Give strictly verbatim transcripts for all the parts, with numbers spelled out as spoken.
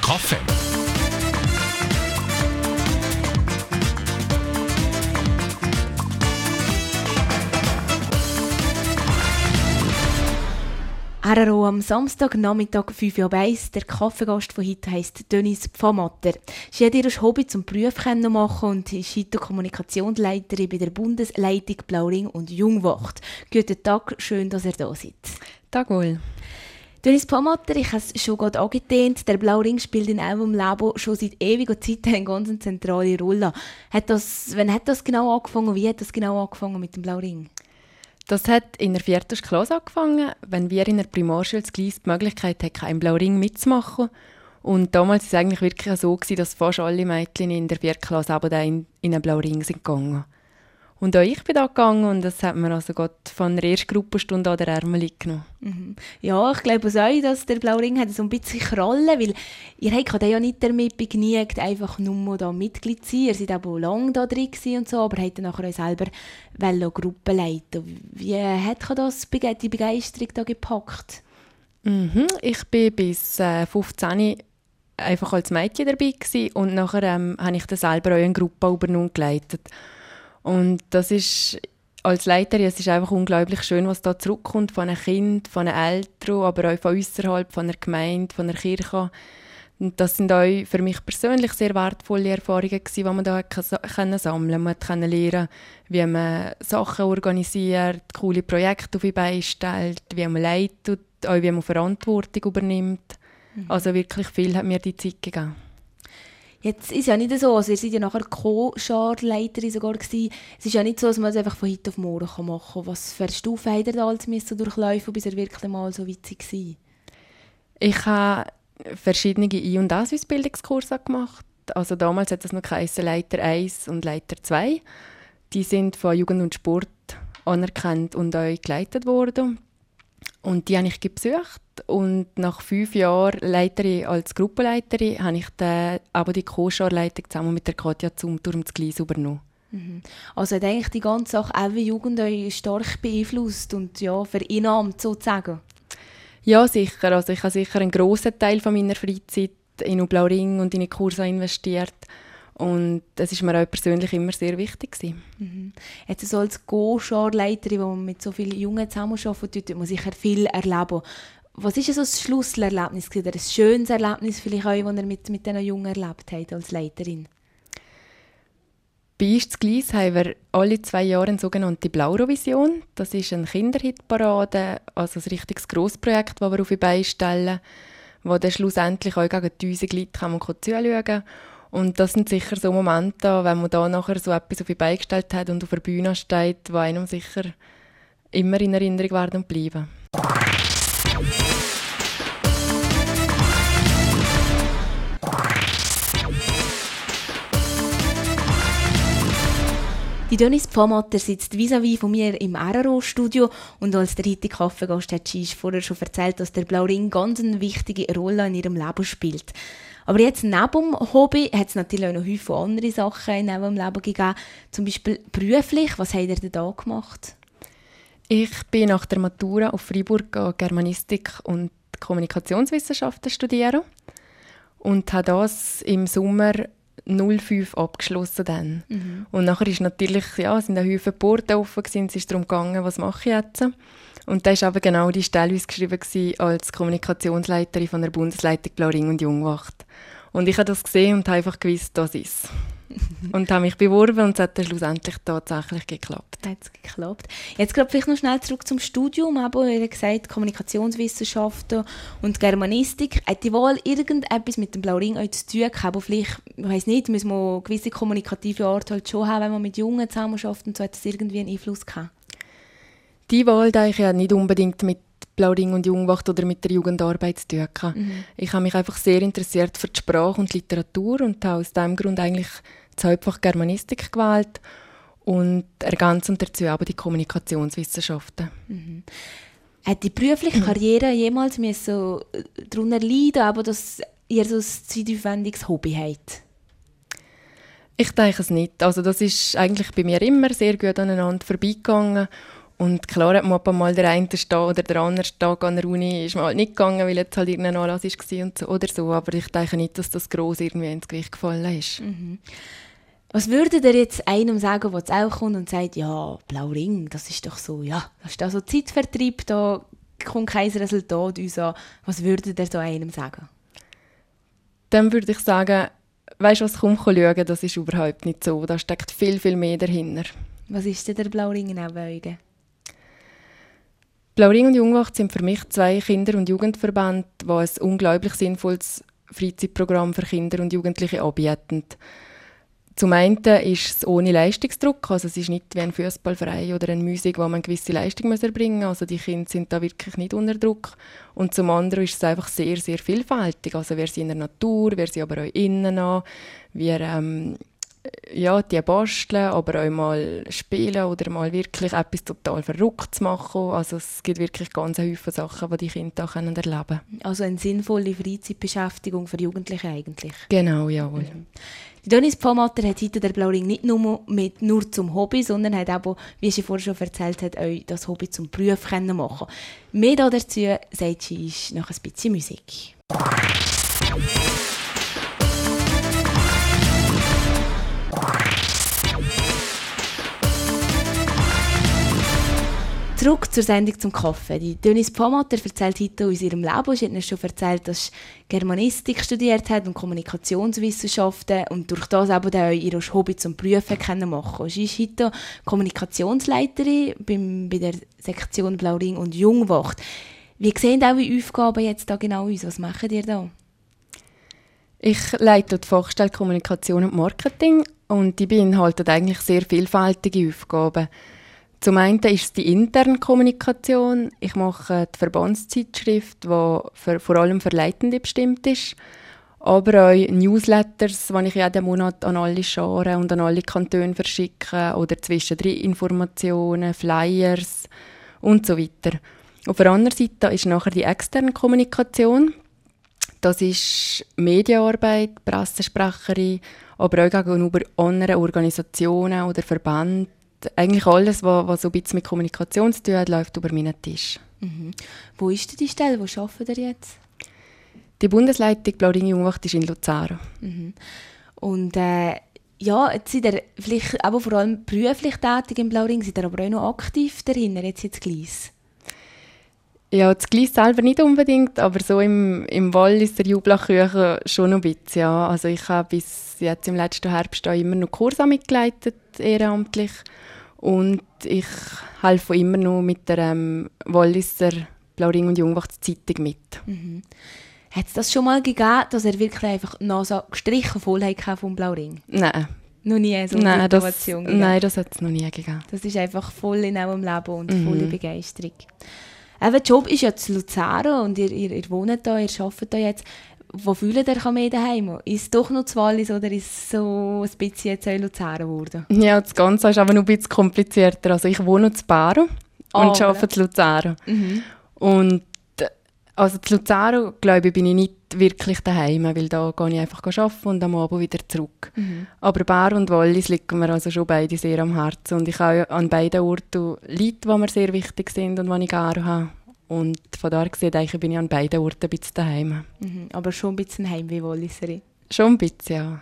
Kaffee. R R O am Samstagnachmittag fünf Uhr eins. Der Kaffeegast von heute heisst Denise Pfammatter. Sie hat ihr Hobby zum Beruf machen und ist heute Kommunikationsleiterin bei der Bundesleitung Blauring und Jungwacht. Guten Tag, schön, dass ihr da seid. Tag wohl. Denise Pfammatter, ich habe es schon gerade angetönt, der Blauring spielt in eurem Leben schon seit ewiger Zeit eine ganz zentrale Rolle. Hat das, wann hat das genau angefangen? Wie hat das genau angefangen mit dem Blauring? Das hat in der vierten Klasse angefangen, wenn wir in der Primarschule in Gleis die Möglichkeit hatten, im Blauring mitzumachen. Und damals war es eigentlich wirklich so, dass fast alle Mädchen in der vierten Klasse aber in, in einen Blauring sind gegangen. Und auch ich bin da gegangen und das hat mir also gerade von der ersten Gruppenstunde an der Ärmel genommen. Mhm. Ja, ich glaube auch, dass der Blauring hat so ein bisschen Krallen, weil ihr habt ja nicht damit begnügt, einfach nur da Mitglied zu sein. Ihr seid auch lange da drin und so, aber habt dann nachher auch selber Gruppen leiten. Wie hat das, die Begeisterung da gepackt? Mhm. Ich war bis äh, fünfzehn einfach als Mädchen dabei gewesen und nachher ähm, habe ich dann selber auch eine Gruppe übernommen geleitet. Und das ist als Leiterin, es ist einfach unglaublich schön, was da zurückkommt von einem Kind, von den Eltern, aber auch von außerhalb, von der Gemeinde, von der Kirche. Und das sind auch für mich persönlich sehr wertvolle Erfahrungen gewesen, die man da sammeln konnte. Man konnte lernen, wie man Sachen organisiert, coole Projekte auf die Beine stellt, wie man leitet, auch wie man Verantwortung übernimmt. Mhm. Also wirklich viel hat mir die Zeit gegeben. Jetzt ist ja nicht so, also ihr seid ja nachher Co-Schar-Leiterin sogar gewesen. Es ist ja nicht so, dass man es einfach von heute auf morgen machen kann. Was für Stufen habt ihr da alles durchlaufen, bis ihr wirklich mal so weit war? Ich habe verschiedene I- und Ausbildungskurse gemacht. Also damals hat es noch geheißen Leiter eins und Leiter zwei. Die sind von Jugend und Sport anerkannt und auch geleitet worden. Und die habe ich besucht und nach fünf Jahren Leiterin als Gruppenleiterin habe ich dann aber die Co-Schar-Leitung zusammen mit der Katja Zumthurm zu Gleis übernommen. Mhm. Also hat eigentlich die ganze Sache auch die Jugend euch stark beeinflusst und ja, vereinnahmt sozusagen? Ja, sicher. Also ich habe sicher einen grossen Teil von meiner Freizeit in Blauring und in die Kurse investiert. Und das war mir auch persönlich immer sehr wichtig gewesen. Mhm. Jetzt so als Co-Schar-Leiterin, wo man mit so vielen Jungen zusammenarbeitet, tut man sicher viel erleben. Was war so das Schlusserlebnis oder ein schönes Erlebnis vielleicht auch, das ihr mit, mit diesen Jungen erlebt habt als Leiterin? Bei uns in Gleis haben wir alle zwei Jahre eine sogenannte Blaurovision. Das ist eine Kinderhitparade, also ein richtiges Grossprojekt, das wir auf die Beine stellen, wo dann schlussendlich auch gegen tausend Leute kann man zuschauen kann. Und das sind sicher so Momente, wenn man da nachher so etwas auf die Beine gestellt hat und auf der Bühne steht, die einem sicher immer in Erinnerung werden bleiben. Die Denise Pfammatter sitzt vis-à-vis von mir im R R O-Studio und als der heutige Kaffeegast hat sie vorher schon erzählt, dass der Blauring ganz eine wichtige Rolle in ihrem Leben spielt. Aber jetzt neben dem Hobby hat es natürlich auch noch viele andere Sachen in ihrem Leben gegeben. Zum Beispiel beruflich. Was habt ihr denn da gemacht? Ich bin nach der Matura auf Freiburg Germanistik und Kommunikationswissenschaften studieren und habe das im Sommer null fünf abgeschlossen dann. Mhm. Und nachher ist natürlich, ja, sind ein Haufen Porten offen gewesen, es ist darum gegangen, was mache ich jetzt? Und da war aber genau die Stelle ausgeschrieben als Kommunikationsleiterin von der Bundesleitung Blauring und Jungwacht. Und ich habe das gesehen und habe einfach gewusst, das ist und habe mich beworben und es hat dann schlussendlich tatsächlich geklappt. Hat es geklappt. Jetzt gerade vielleicht noch schnell zurück zum Studium. Aber ihr habt gesagt, Kommunikationswissenschaften und Germanistik. Hat die Wahl irgendetwas mit dem Blauring zu tun gehabt? Aber vielleicht, ich weiss nicht, müssen wir eine gewisse kommunikative Art halt schon haben, wenn man mit Jungen zusammenarbeitet und so, hat das irgendwie einen Einfluss gehabt? Die Wahl da ich ja nicht unbedingt mit Blauring und Jungwacht oder mit der Jugendarbeit zu tun gehabt. Mhm. Ich habe mich einfach sehr interessiert für die Sprache und die Literatur und habe aus diesem Grund eigentlich das Hauptfach Germanistik gewählt und ergänzend dazu aber die Kommunikationswissenschaften. Mhm. Hat die berufliche Karriere jemals so darunter leiden, aber dass ihr so ein zeitaufwendiges Hobby habt? Ich denke es nicht. Also das ist eigentlich bei mir immer sehr gut aneinander vorbeigegangen. Und klar hat man mal der eine Tag oder der andere Tag an der Uni ist man halt nicht gegangen, weil jetzt halt irgendein Anlass war und so, oder so. Aber ich denke nicht, dass das gross irgendwie ins Gewicht gefallen ist. Mhm. Was würdet ihr jetzt einem sagen, der auch kommt und sagt, ja, Blauring, das ist doch so, ja, das ist da so Zeitvertreib, da kommt kein Resultat uns an. Was würdet ihr so einem sagen? Dann würde ich sagen, weisst du was, komm schauen, das ist überhaupt nicht so. Da steckt viel, viel mehr dahinter. Was ist denn der Blauring genau bei euch? Blauring und Jungwacht sind für mich zwei Kinder- und Jugendverbände, die ein unglaublich sinnvolles Freizeitprogramm für Kinder und Jugendliche anbieten. Zum einen ist es ohne Leistungsdruck, also es ist nicht wie ein Fußballverein oder eine Musik, wo man eine gewisse Leistung erbringen muss. Also die Kinder sind da wirklich nicht unter Druck. Und zum anderen ist es einfach sehr, sehr vielfältig. Also wir sind in der Natur, wir sind aber auch innen an, wir ähm, ja, die basteln, aber auch mal spielen oder mal wirklich etwas total Verrücktes machen. Also es gibt wirklich ganz viele Sachen, die die Kinder auch erleben können. Also eine sinnvolle Freizeitbeschäftigung für Jugendliche eigentlich? Genau, jawohl. Mhm. Die Denise Pfammatter hat heute den Blauring nicht nur, mit, nur zum Hobby, sondern hat auch, wie sie vorher schon erzählt hat, auch das Hobby zum Beruf machen. Mehr dazu sagt sie ist noch ein bisschen Musik. Zurück zur Sendung zum Kaffee. Die Denise Pfammatter erzählt heute aus ihrem Leben. Sie hat uns schon erzählt, dass sie Germanistik studiert hat und Kommunikationswissenschaften und durch das eben auch ihr Hobby zum Beruf machen konnte. Sie ist heute Kommunikationsleiterin beim, bei der Sektion Blauring und Jungwacht. Wie sehen eure Aufgaben jetzt da genau aus? Was macht ihr da? Ich leite die Fachstelle Kommunikation und Marketing und die beinhaltet eigentlich sehr vielfältige Aufgaben. Zum einen ist es die interne Kommunikation. Ich mache die Verbandszeitschrift, die für, vor allem für Leitende bestimmt ist. Aber auch Newsletters, die ich jeden Monat an alle Scharen und an alle Kantone verschicke. Oder zwischendrin Informationen, Flyers und so weiter. Auf der anderen Seite ist nachher die externe Kommunikation. Das ist Medienarbeit, Pressesprecherin, aber auch gegenüber anderen Organisationen oder Verbänden. Eigentlich alles, was, was so ein bisschen mit Kommunikation zu tun hat, läuft über meinen Tisch. Mhm. Wo ist denn die Stelle? Wo arbeitet ihr jetzt? Die Bundesleitung Blauring Jungwacht ist in Luzern. Mhm. Und äh, ja, jetzt seid ihr vielleicht aber vor allem beruflich tätig in Blauring, seid ihr aber auch noch aktiv dahinter, jetzt jetzt Gleis? Ja, das Gleis selber nicht unbedingt, aber so im, im Walliser Jublachküche schon noch ein bisschen, ja. Also ich habe bis jetzt im letzten Herbst auch immer noch Kurse mitgeleitet, ehrenamtlich. Und ich helfe immer noch mit der ähm, Walliser Blauring und Jungwacht Zeitung mit. Mhm. Hat es das schon mal gegeben, dass er wirklich einfach noch so gestrichen voll hatte vom Blauring? Nein. Noch nie so eine nein, Situation das, gegeben? Nein, das hat es noch nie gegeben. Das ist einfach voll in eurem Leben und mhm. volle Begeisterung. Euer Job ist ja in Luzern und ihr, ihr, ihr wohnt da, ihr arbeitet da jetzt. Wo fühlt ihr euch mehr daheim? Ist es doch noch zu Wallis oder ist es so ein bisschen jetzt in Luzern geworden? Ja, das Ganze ist aber noch ein bisschen komplizierter. Also ich wohne in Baro oh, und arbeite in Luzern. Mhm. Und also in Luzern, glaube ich, bin ich nicht wirklich daheim, weil da gehe ich einfach arbeiten und am Abend wieder zurück. Mhm. Aber Baro und Wallis liegen mir also schon beide sehr am Herzen. Und ich habe an beiden Orten Leute, die mir sehr wichtig sind und die ich gerne habe. Und von daher gesehen, bin ich an beiden Orten ein bisschen daheim. Mhm. Aber schon ein bisschen heim wie Walliserin? Schon ein bisschen, ja.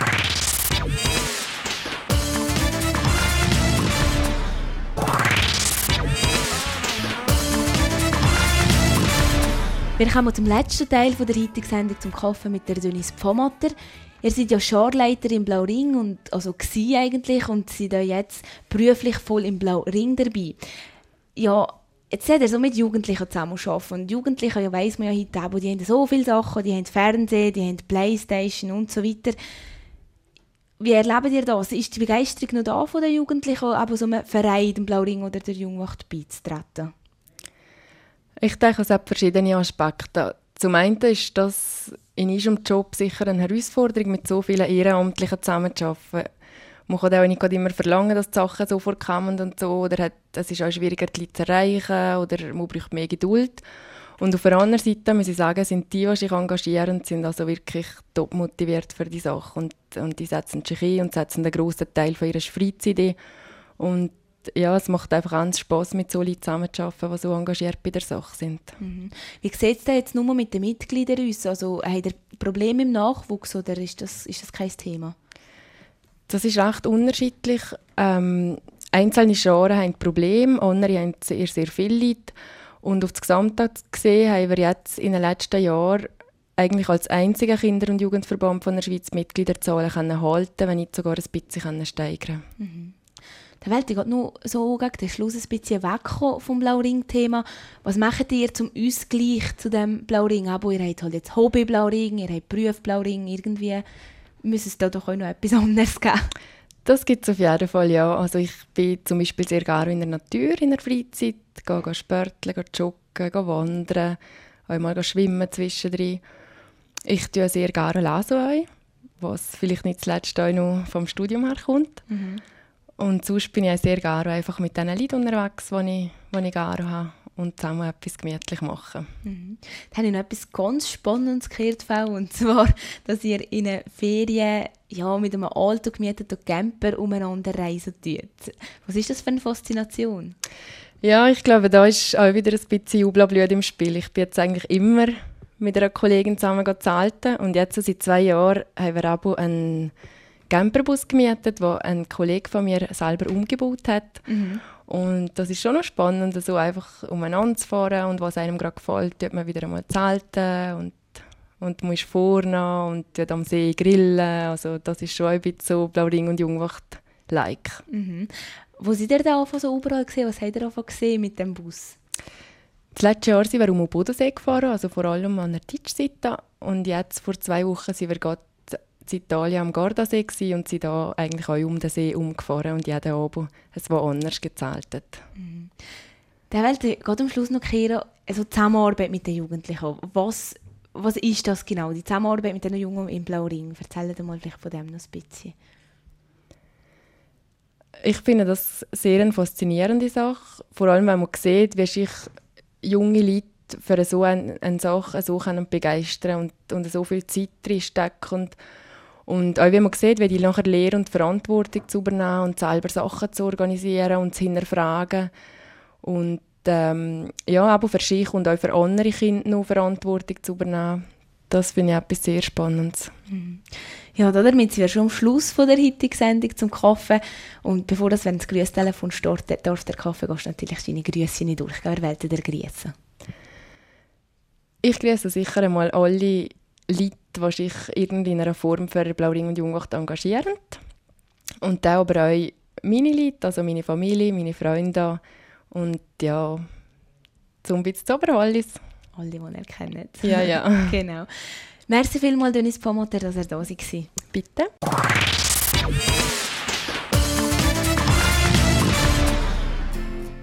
Wir kommen zum letzten Teil der heutigen Sendung zum Kaffee mit der Denise Pfammatter. Ihr seid ja Scharleiter im Blauring, und, also gsi eigentlich, und seid ja jetzt beruflich voll im Blauring dabei. Ja, jetzt seid ihr so mit Jugendlichen zusammen arbeiten. Und Jugendliche, ja, weiss man ja heute auch, die haben so viele Sachen, die haben Fernsehen, die haben Playstation und so weiter. Wie erlebt ihr das? Ist die Begeisterung noch da von den Jugendlichen, aber so einem Verein, dem Blauring oder der Jungwacht beizutreten? Ich denke, es hat verschiedene Aspekte. Zum einen ist das in unserem Job sicher eine Herausforderung, mit so vielen Ehrenamtlichen zusammenzuarbeiten. Man kann auch nicht immer verlangen, dass die Sachen sofort kommen und so. Oder hat, es ist auch schwieriger, die Leute zu erreichen, oder man braucht mehr Geduld. Und auf der anderen Seite muss ich sagen, sind die, die sich engagieren, sind also wirklich top motiviert für die Sache. Und, und die setzen sich ein und setzen einen grossen Teil von ihrer Freizeit ein. Und ja, es macht einfach ganz Spass, mit so Leuten zusammenzuarbeiten, die so engagiert bei der Sache sind. Mhm. Wie sieht es denn jetzt nur mit den Mitgliedern aus? Also, habt ihr Probleme im Nachwuchs oder ist das, ist das kein Thema? Das ist recht unterschiedlich. Ähm, einzelne Genres haben Probleme, andere haben sehr, sehr viele Leute. Und auf das Gesamte gesehen haben wir jetzt in den letzten Jahren eigentlich als einziger Kinder- und Jugendverband von der Schweiz Mitgliederzahlen können halten, wenn nicht sogar ein bisschen steigern. Mhm. Dann wollte ich nur so gegen den Schluss ein bisschen wegkommen vom Blauring-Thema. Was macht ihr zum Ausgleich zu dem Blauring? Aber ihr habt halt jetzt Hobby-Blauring, ihr habt Beruf-Blauring, irgendwie müsste es da doch auch noch etwas anderes geben. Das gibt es auf jeden Fall, ja. Also ich bin zum Beispiel sehr gerne in der Natur, in der Freizeit, gehe, gehe sporteln, gehe joggen, gehe wandern, auch mal schwimmen zwischendrin. Ich tue sehr gerne lesen, was vielleicht nicht zuletzt auch noch vom Studium herkommt. Mhm. Und sonst bin ich auch sehr gerne einfach mit den Leuten unterwegs, die ich, die ich gerne habe und zusammen etwas gemütlich machen. Mhm. Da habe ich noch etwas ganz Spannendes gehört, und zwar, dass ihr in den Ferien ja, mit einem alten gemieteten Camper umeinander reisen tut. Was ist das für eine Faszination? Ja, ich glaube, da ist auch wieder ein bisschen Jubelblut im Spiel. Ich bin jetzt eigentlich immer mit einer Kollegin zusammen zelten und jetzt so seit zwei Jahren haben wir auch einen Camperbus gemietet, den ein Kollege von mir selber umgebaut hat. Mhm. Und das ist schon noch spannend, so einfach umeinander zu fahren und was einem gerade gefällt, tut man wieder einmal zelten und, und man ist vorne und tut am See grillen. Also das ist schon ein bisschen so Blauring und Jungwacht-like. Mhm. Wo seid ihr da so überall gesehen? Was habt ihr davon gesehen mit dem Bus? Das letzte Jahr sind wir um den Bodensee gefahren, also vor allem an der Deutschseite. Und jetzt, vor zwei Wochen, sind wir gerade in Italien am Gardasee und sind da eigentlich auch um den See umgefahren und jeden Abend es war anders gezeltet. Mhm. Dann wollte ich gerade am Schluss noch kehren, also die Zusammenarbeit mit den Jugendlichen. Was, was ist das genau, die Zusammenarbeit mit den Jungen im Blauring? Erzähl dir mal vielleicht von dem noch ein bisschen. Ich finde das sehr eine faszinierende Sache, vor allem wenn man sieht, wie sich junge Leute für so eine, eine Sache so begeistern und, und so viel Zeit reinstecken. Und, und auch wie man sieht, wie die nachher lernen und Verantwortung zu übernehmen und selber Sachen zu organisieren und zu hinterfragen. Und ähm, ja, aber für sich und auch für andere Kinder noch Verantwortung zu übernehmen. Das finde ich etwas sehr Spannendes. Ja, damit sind wir schon am Schluss von der heutigen Sendung zum Kaffee. Und bevor das, wenn das Grüßtelefon startet, darf der Kaffee gehst natürlich deine Grüße nicht durchgehen. Wer wollte dir grüßen? Ich grüße sicher einmal alle Leute, die sich in einer Form für Blauring und Jungwacht engagieren. Und dann aber auch meine Leute, also meine Familie, meine Freunde und ja, zum bisschen zu Oberhallis. Alle, die ihr kennt. Ja, ja. Genau. Merci vielmals, Dennis Pomoter, dass ihr da war. Bitte.